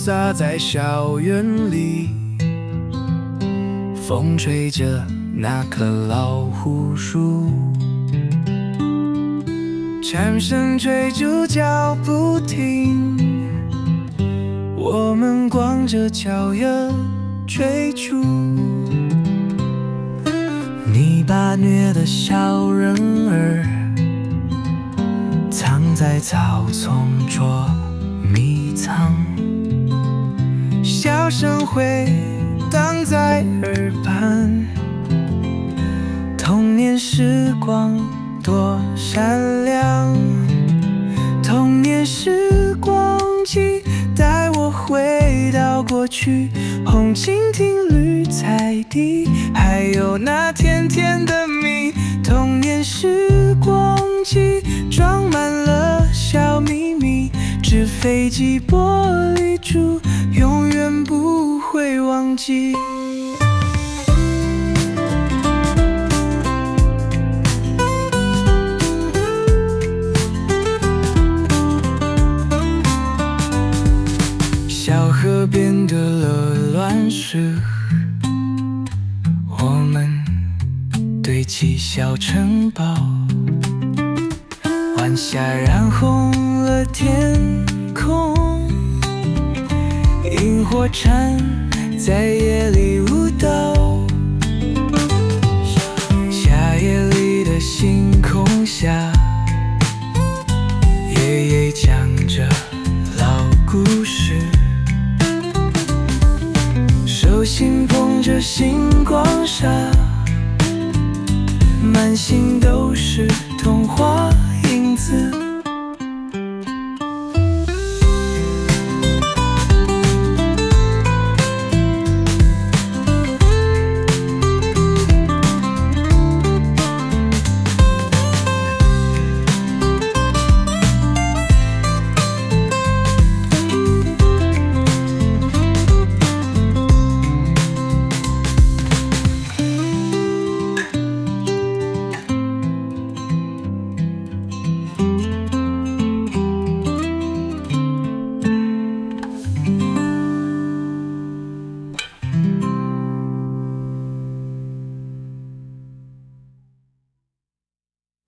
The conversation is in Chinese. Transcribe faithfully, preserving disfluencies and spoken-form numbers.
洒在校园里，风吹着那棵老胡树，蝉声追逐脚不停，我们光着脚丫追逐。你把虐的小人儿藏在草丛捉迷藏，笑声回荡在耳畔，童年时光多闪亮，童年时光机带我回到过去，红蜻蜓绿彩笛，还有那甜甜的蜜。童年时光机装满了小秘密，纸飞机玻璃珠永远不会忘记。小河变得了乱石，我们堆起小城堡，晚霞染红了天空，萤火蝉在夜里舞蹈，夏夜里的星空下，爷爷讲着老故事，手心捧着星光纱，满心都是童话